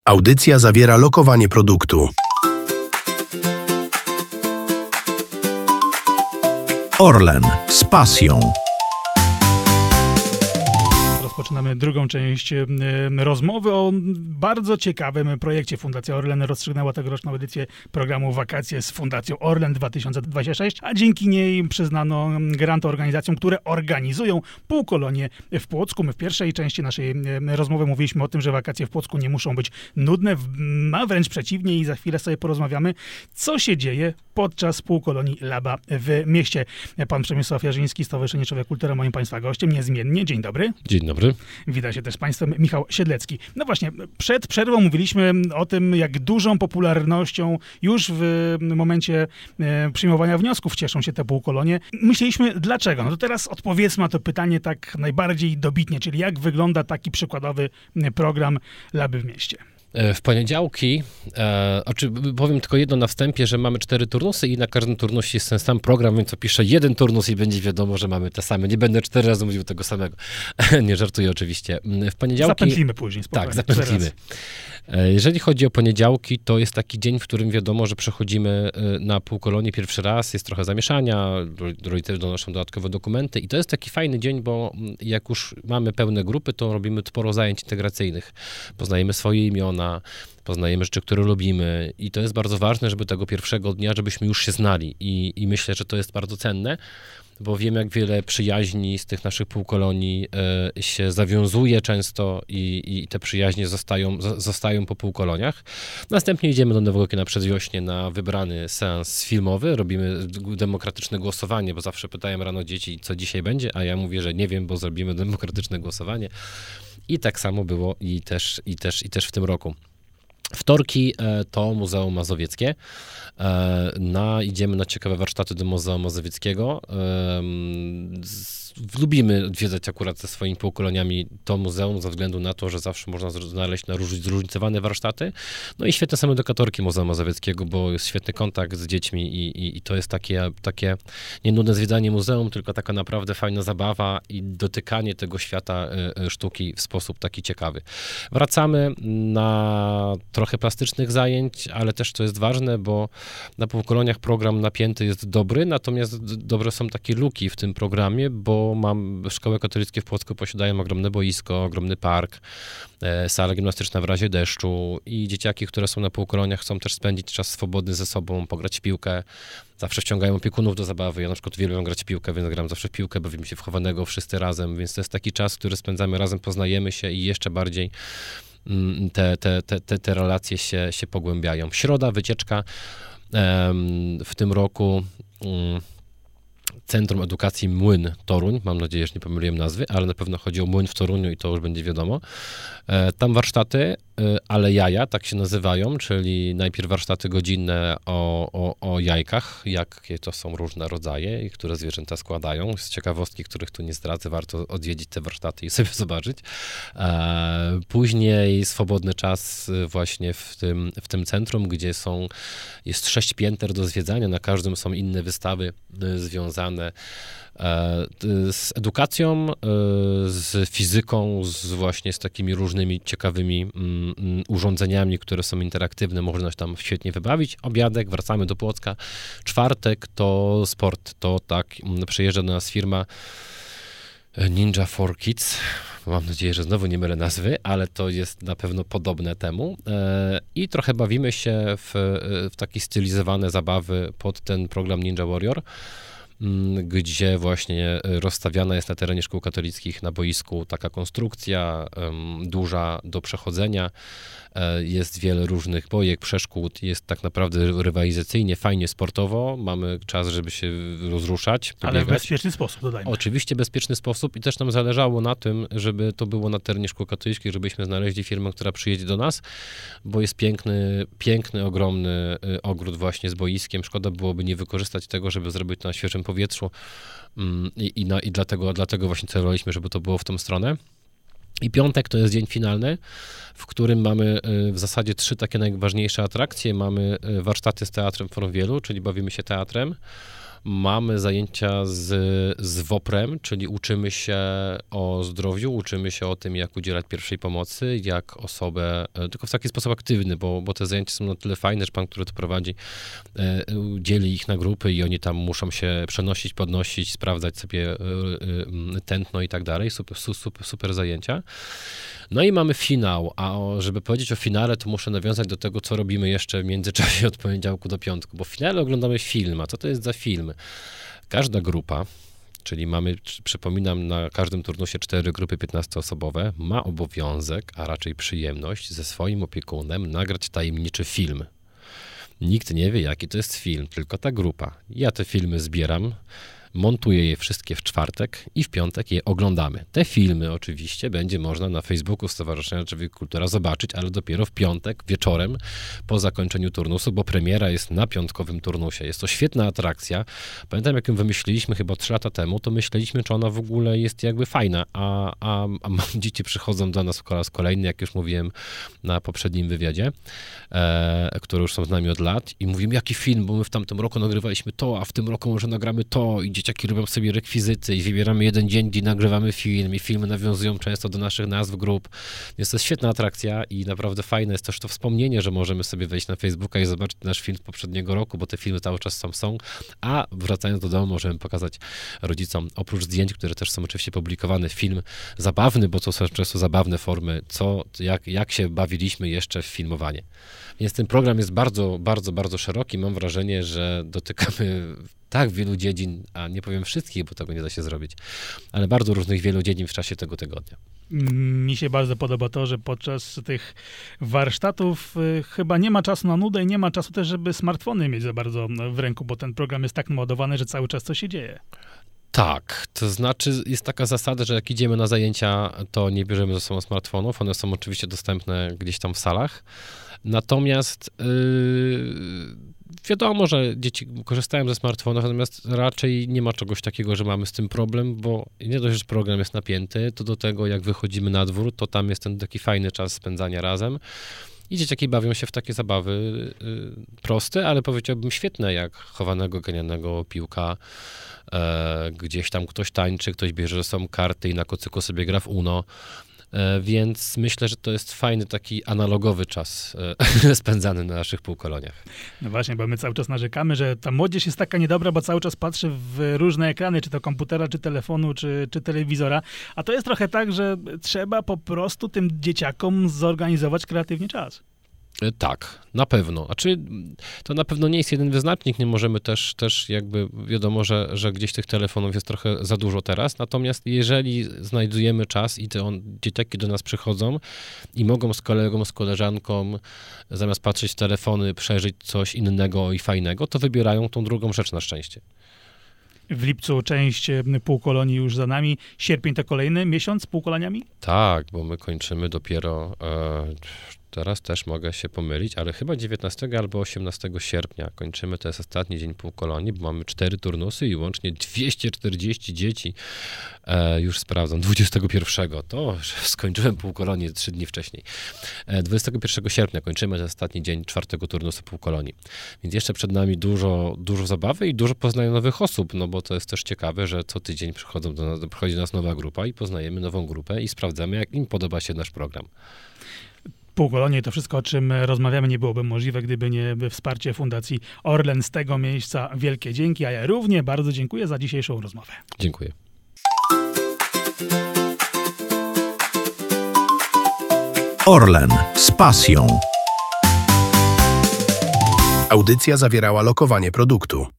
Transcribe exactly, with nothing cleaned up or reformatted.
Audycja zawiera lokowanie produktu. Orlen z pasją. Rozpoczynamy drugą część e, rozmowy o bardzo ciekawym projekcie. Fundacja Orlen rozstrzygnęła tegoroczną edycję programu Wakacje z Fundacją Orlen dwa tysiące dwudziesty szósty, a dzięki niej przyznano grant organizacjom, które organizują półkolonie w Płocku. My w pierwszej części naszej e, rozmowy mówiliśmy o tym, że wakacje w Płocku nie muszą być nudne, a wręcz przeciwnie, i za chwilę sobie porozmawiamy, co się dzieje podczas półkolonii Laba w mieście. Pan Przemysław Jarzyński, Stowarzyszenie Człowiek Kultura, moim Państwa gościem, niezmiennie. Dzień dobry. Dzień dobry. Witam się też z Państwem, Michał Siedlecki. No właśnie, przed przerwą mówiliśmy o tym, jak dużą popularnością już w momencie e, przyjmowania wniosków cieszą się te półkolonie. Myśleliśmy, dlaczego? No to teraz odpowiedzmy na to pytanie tak najbardziej dobitnie, czyli jak wygląda taki przykładowy program Laby w mieście. W poniedziałki, e, oczy, powiem tylko jedno na wstępie, że mamy cztery turnusy i na każdym turnusie jest ten sam program, więc opiszę jeden turnus i będzie wiadomo, że mamy te same. Nie będę cztery razy mówił tego samego. Nie żartuję oczywiście. W poniedziałki... Zapętlimy później, spokojnie. Tak, zapętlimy. Jeżeli chodzi o poniedziałki, to jest taki dzień, w którym wiadomo, że przechodzimy na półkolonię pierwszy raz, jest trochę zamieszania, rodzice donoszą dodatkowe dokumenty i to jest taki fajny dzień, bo jak już mamy pełne grupy, to robimy sporo zajęć integracyjnych. Poznajemy swoje imiona, poznajemy rzeczy, które lubimy i to jest bardzo ważne, żeby tego pierwszego dnia, żebyśmy już się znali i, i myślę, że to jest bardzo cenne, bo wiem, jak wiele przyjaźni z tych naszych półkolonii e, się zawiązuje często i, i te przyjaźnie zostają, z, zostają po półkoloniach. Następnie idziemy do Nowego Kina Przedwiośnie na wybrany seans filmowy, robimy demokratyczne głosowanie, bo zawsze pytają rano dzieci, co dzisiaj będzie, a ja mówię, że nie wiem, bo zrobimy demokratyczne głosowanie. I tak samo było i też, i też, i też w tym roku. Wtorki e, to Muzeum Mazowieckie. E, na, idziemy na ciekawe warsztaty do Muzeum Mazowieckiego. E, z, lubimy odwiedzać akurat ze swoimi półkoloniami to muzeum ze względu na to, że zawsze można znaleźć na róż, zróżnicowane warsztaty. No i świetne są edukatorki Muzeum Mazowieckiego, bo jest świetny kontakt z dziećmi i, i, i to jest takie, takie nie nudne zwiedzanie muzeum, tylko taka naprawdę fajna zabawa i dotykanie tego świata e, sztuki w sposób taki ciekawy. Wracamy na trochę plastycznych zajęć, ale też to jest ważne, bo na półkoloniach program napięty jest dobry, natomiast dobre są takie luki w tym programie, bo mam, szkoły katolickie w Płocku posiadają ogromne boisko, ogromny park, e, sala gimnastyczna w razie deszczu i dzieciaki, które są na półkoloniach, chcą też spędzić czas swobodny ze sobą, pograć w piłkę. Zawsze wciągają opiekunów do zabawy. Ja na przykład uwielbiam grać w piłkę, więc gram zawsze w piłkę, bawimy się w chowanego wszyscy razem, więc to jest taki czas, który spędzamy razem, poznajemy się i jeszcze bardziej Te, te, te, te, te relacje się, się pogłębiają. Środa, wycieczka w tym roku. Centrum Edukacji Młyn Toruń. Mam nadzieję, że nie pomyliłem nazwy, ale na pewno chodzi o Młyn w Toruniu i to już będzie wiadomo. Tam warsztaty, ale jaja, tak się nazywają, czyli najpierw warsztaty godzinne o, o, o jajkach, jakie to są różne rodzaje i które zwierzęta składają. Z ciekawostki, których tu nie zdradzę, warto odwiedzić te warsztaty i sobie zobaczyć. Później swobodny czas właśnie w tym, w tym centrum, gdzie są, jest sześć pięter do zwiedzania, na każdym są inne wystawy związane z edukacją, z fizyką, z właśnie z takimi różnymi ciekawymi urządzeniami, które są interaktywne, można się tam świetnie wybawić. Obiadek, wracamy do Płocka. Czwartek to sport, to tak, przyjeżdża do nas firma Ninja for Kids. Mam nadzieję, że znowu nie mylę nazwy, ale to jest na pewno podobne temu. I trochę bawimy się w, w takie stylizowane zabawy pod ten program Ninja Warrior, gdzie właśnie rozstawiana jest na terenie szkół katolickich na boisku taka konstrukcja um, duża do przechodzenia. Jest wiele różnych bojek, przeszkód, jest tak naprawdę rywalizacyjnie, fajnie sportowo, mamy czas, żeby się rozruszać. Ale w bezpieczny sposób, dodajmy. Oczywiście bezpieczny sposób i też nam zależało na tym, żeby to było na terenie szkół katolickich, żebyśmy znaleźli firmę, która przyjedzie do nas, bo jest piękny, piękny, ogromny ogród właśnie z boiskiem. Szkoda byłoby nie wykorzystać tego, żeby zrobić to na świeżym powietrzu i, i, na, i dlatego, dlatego właśnie celowaliśmy, żeby to było w tą stronę. I piątek to jest dzień finalny, w którym mamy w zasadzie trzy takie najważniejsze atrakcje. Mamy warsztaty z Teatrem Forum Wielu, czyli bawimy się teatrem. Mamy zajęcia z, z woprem, czyli uczymy się o zdrowiu, uczymy się o tym, jak udzielać pierwszej pomocy, jak osobę, tylko w taki sposób aktywny, bo, bo te zajęcia są na tyle fajne, że pan, który to prowadzi, dzieli ich na grupy i oni tam muszą się przenosić, podnosić, sprawdzać sobie tętno i tak dalej. Super, super, super zajęcia. No i mamy finał, a o, żeby powiedzieć o finale, to muszę nawiązać do tego, co robimy jeszcze w międzyczasie od poniedziałku do piątku, bo w finale oglądamy film. A co to jest za film? Każda grupa, czyli mamy, przypominam, na każdym turnusie cztery grupy piętnastoosobowe, ma obowiązek, a raczej przyjemność ze swoim opiekunem nagrać tajemniczy film. Nikt nie wie, jaki to jest film, tylko ta grupa. Ja te filmy zbieram, montuję je wszystkie w czwartek i w piątek je oglądamy. Te filmy oczywiście będzie można na Facebooku Stowarzyszenia Człowiek Kultura zobaczyć, ale dopiero w piątek wieczorem po zakończeniu turnusu, bo premiera jest na piątkowym turnusie. Jest to świetna atrakcja. Pamiętam, jak ją wymyśliliśmy chyba trzy lata temu, to myśleliśmy, czy ona w ogóle jest jakby fajna, a, a, a dzieci przychodzą do nas po raz kolejny, jak już mówiłem na poprzednim wywiadzie, e, które już są z nami od lat i mówimy, jaki film, bo my w tamtym roku nagrywaliśmy to, a w tym roku może nagramy to i dzieciaki robią sobie rekwizyty i wybieramy jeden dzień, gdzie nagrywamy film i filmy nawiązują często do naszych nazw grup. Jest to świetna atrakcja i naprawdę fajne jest też to wspomnienie, że możemy sobie wejść na Facebooka i zobaczyć nasz film z poprzedniego roku, bo te filmy cały czas tam są, a wracając do domu możemy pokazać rodzicom, oprócz zdjęć, które też są oczywiście publikowane, film zabawny, bo to są często zabawne formy, co, jak, jak się bawiliśmy jeszcze w filmowanie. Więc ten program jest bardzo, bardzo, bardzo szeroki. Mam wrażenie, że dotykamy tak wielu dziedzin, a nie powiem wszystkich, bo tego nie da się zrobić, ale bardzo różnych wielu dziedzin w czasie tego tygodnia. Mi się bardzo podoba to, że podczas tych warsztatów y, chyba nie ma czasu na nudę i nie ma czasu też, żeby smartfony mieć za bardzo w ręku, bo ten program jest tak naładowany, że cały czas coś się dzieje. Tak, to znaczy jest taka zasada, że jak idziemy na zajęcia, to nie bierzemy ze sobą smartfonów, one są oczywiście dostępne gdzieś tam w salach, natomiast yy, wiadomo, że dzieci korzystają ze smartfonów, natomiast raczej nie ma czegoś takiego, że mamy z tym problem, bo nie dość, że program jest napięty, to do tego jak wychodzimy na dwór, to tam jest ten taki fajny czas spędzania razem. I dzieciaki bawią się w takie zabawy y, proste, ale powiedziałbym świetne, jak chowanego, ganianego, piłka. E, gdzieś tam ktoś tańczy, ktoś bierze ze sobą karty i na kocyku sobie gra w Uno. E, więc myślę, że to jest fajny taki analogowy czas e, spędzany na naszych półkoloniach. No właśnie, bo my cały czas narzekamy, że ta młodzież jest taka niedobra, bo cały czas patrzy w różne ekrany, czy to komputera, czy telefonu, czy, czy telewizora. A to jest trochę tak, że trzeba po prostu tym dzieciakom zorganizować kreatywnie czas. Tak, na pewno. Znaczy, to na pewno nie jest jeden wyznacznik, nie możemy też, też jakby, wiadomo, że, że gdzieś tych telefonów jest trochę za dużo teraz, natomiast jeżeli znajdujemy czas i te on, dzieciaki do nas przychodzą i mogą z kolegą, z koleżanką, zamiast patrzeć w telefony, przeżyć coś innego i fajnego, to wybierają tą drugą rzecz na szczęście. W lipcu część półkolonii już za nami. Sierpień to kolejny miesiąc z półkoloniami? Tak, bo my kończymy dopiero... E, Teraz też mogę się pomylić, ale chyba dziewiętnastego albo osiemnastego sierpnia kończymy, to jest ostatni dzień półkolonii, bo mamy cztery turnusy i łącznie dwieście czterdzieści dzieci. E, już sprawdzam, dwudziestego pierwszego. To skończyłem półkolonię trzy dni wcześniej. E, dwudziestego pierwszego sierpnia kończymy, to jest ostatni dzień czwartego turnusu półkolonii. Więc jeszcze przed nami dużo, dużo zabawy i dużo poznania nowych osób, no bo to jest też ciekawe, że co tydzień przychodzą do nas, przychodzi do nas nowa grupa i poznajemy nową grupę i sprawdzamy, jak im podoba się nasz program. Półkolonie to wszystko, o czym rozmawiamy, nie byłoby możliwe, gdyby nie wsparcie Fundacji Orlen. Z tego miejsca wielkie dzięki, a ja równie bardzo dziękuję za dzisiejszą rozmowę. Dziękuję. Orlen z pasją. Audycja zawierała lokowanie produktu.